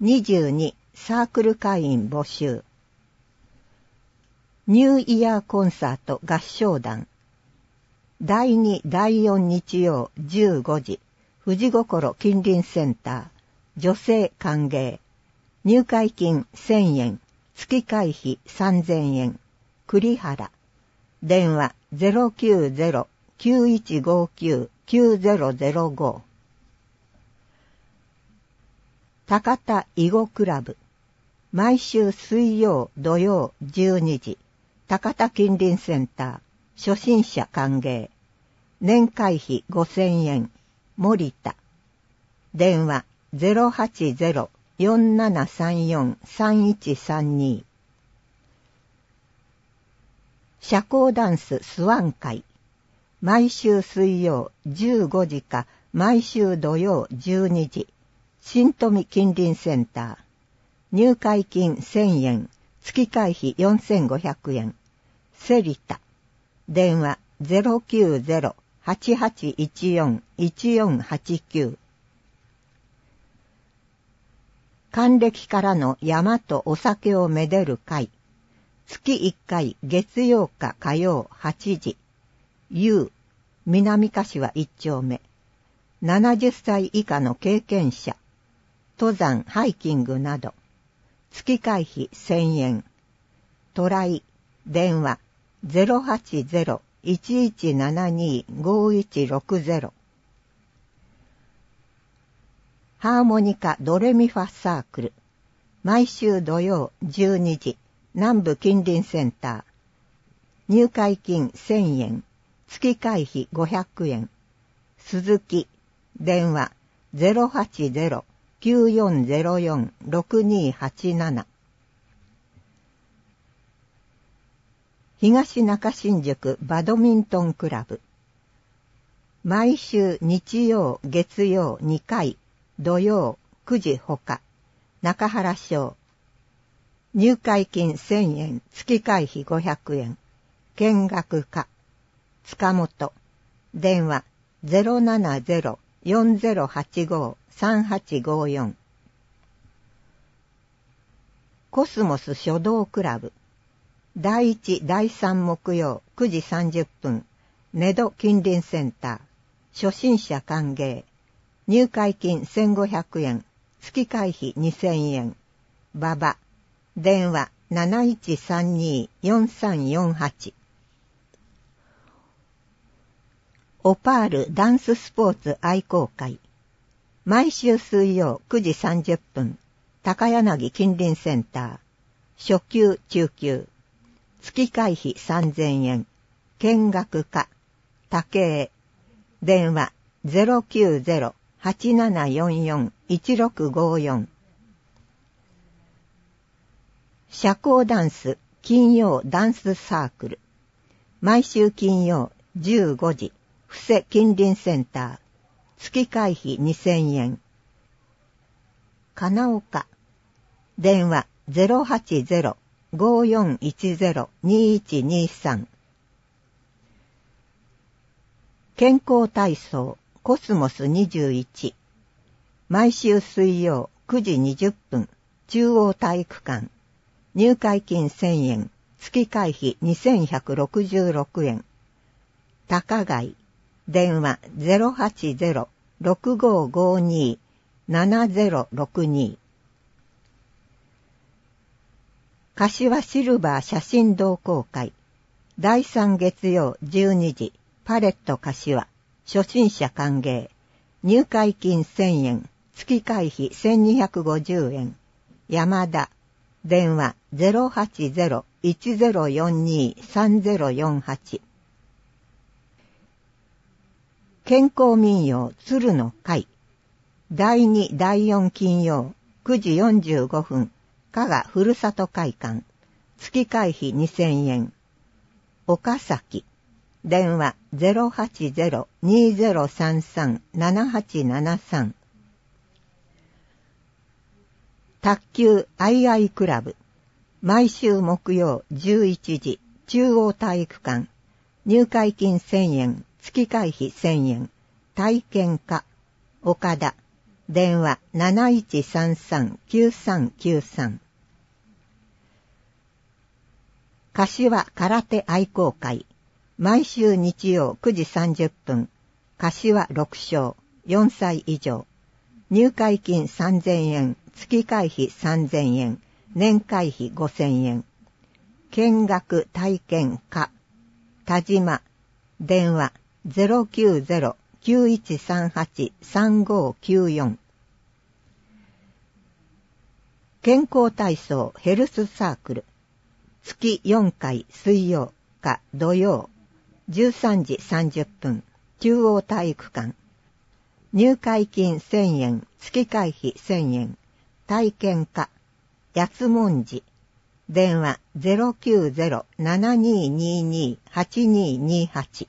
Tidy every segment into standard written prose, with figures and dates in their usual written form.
22、サークル会員募集。ニューイヤーコンサート合唱団。第2、第4日曜15時、富士心近隣センター、女性歓迎。入会金1000円、月会費3000円。栗原。電話090-9159-9005。高田囲碁クラブ。毎週水曜、土曜12時、高田近隣センター、初心者歓迎。年会費5000円。森田。電話080-4734-3132。社交ダンススワン会。毎週水曜15時か毎週土曜12時、新富近隣センター。入会金1000円、月会費4500円。セリタ。電話090-8814-1489。還暦からの山とお酒をめでる会。月1回月曜か火曜8時。U、南柏1丁目。70歳以下の経験者。登山、ハイキングなど。月会費1000円。トライ。電話080-1172-5160。ハーモニカドレミファサークル。毎週土曜12時、南部近隣センター。入会金1000円。月会費500円。鈴木。電話080-9404-6287。東中新宿バドミントンクラブ。毎週日曜、月曜2回、土曜9時ほか、中原町。入会金1000円、月会費500円。見学課。塚本。電話070-4085-3854。コスモス書道クラブ。第1、第3木曜9時30分、根戸近隣センター。初心者歓迎。入会金1500円。月会費2000円。馬場。電話7132-4348。オパールダンススポーツ愛好会。毎週水曜9時30分、高柳近隣センター。初級、中級。月会費3000円。見学課。竹江。電話090-8744-1654。社交ダンス金曜ダンスサークル。毎週金曜15時、布施近隣センター。月会費2000円。金岡。電話080-5410-2123。健康体操コスモス21。毎週水曜9時20分、中央体育館。入会金1000円。月会費2166円。高貝。電話080-6552-7062。柏シルバー写真同好会。第3月曜12時、パレット柏。初心者歓迎。入会金1000円。月会費1250円。山田。電話080-1042-3048。健康民謡鶴の会。第2、第4金曜9時45分。加賀ふるさと会館。月会費2000円。岡崎。電話080-2033-7873。卓球アイアイクラブ。毎週木曜11時、中央体育館。入会金1000円。月会費1000円。体験課。岡田。 電話 7133-9393。柏空手愛好会。毎週日曜9時30分。柏6章、4歳以上。入会金3000円、月会費3000円、年会費5000円。見学体験課。田島。電話 090-9138-3594。健康体操ヘルスサークル。月4回水曜か土曜。13時30分。中央体育館。入会金1000円、月会費1000円。体験課。八文字。電話 090-7222-8228。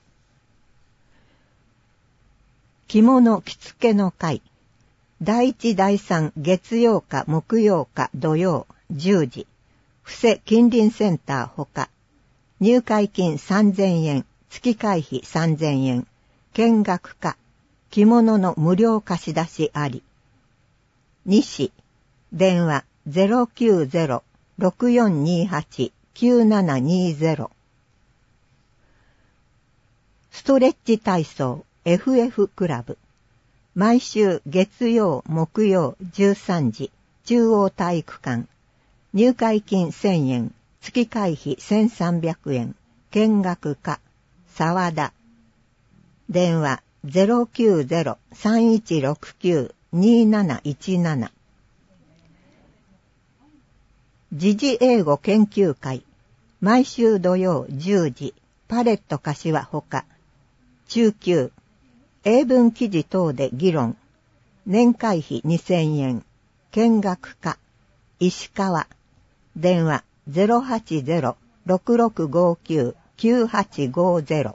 着物着付けの会。第1第3月曜か木曜か土曜10時。布施近隣センターほか。入会金3000円、月会費3000円。見学課。着物の無料貸し出しあり。西。電話 090-6428-9720。ストレッチ体操 FF クラブ。毎週月曜木曜13時。中央体育館。入会金1000円、月会費1300円。見学課。沢田。電話 090-3169-2717。時事英語研究会。毎週土曜10時。パレット柏ほか。中級。英文記事等で議論。年会費2000円。見学課。石川。電話 080-6659-9850。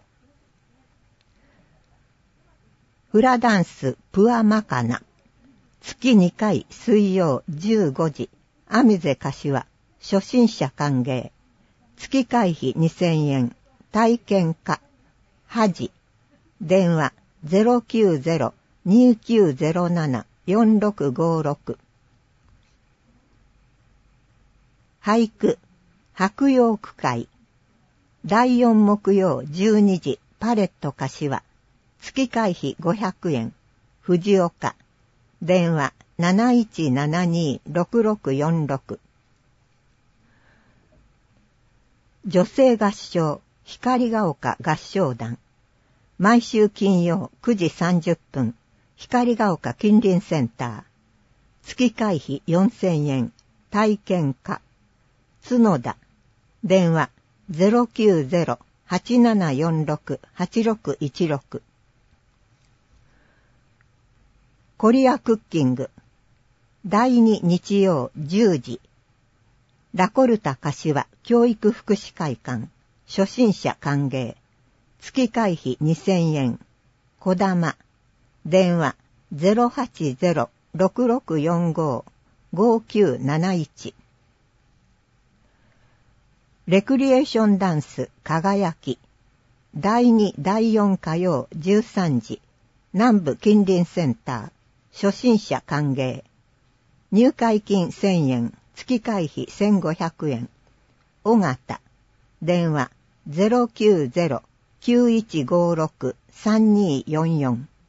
フラダンスプアマカナ。月2回水曜15時。アミゼ柏。初心者歓迎。月会費2000円。体験課。ハジ。電話 090-2907-4656。俳句。白陽区会。第4木曜12時。パレット柏。月会費500円。藤岡。電話 7172-6646。女性合唱。光が丘合唱団。毎週金曜9時30分。光が丘近隣センター。月会費4000円。体験課。角田。電話 090-8746-8616。コリアクッキング。第2日曜10時。ラコルタ柏教育福祉会館。初心者歓迎。月会費2000円。小玉。電話 080-6645-5971。レクリエーションダンス輝き。第2第4火曜13時。南部近隣センター。初心者歓迎。入会金1000円。月会費1500円。尾形。電話 090-9156-3244。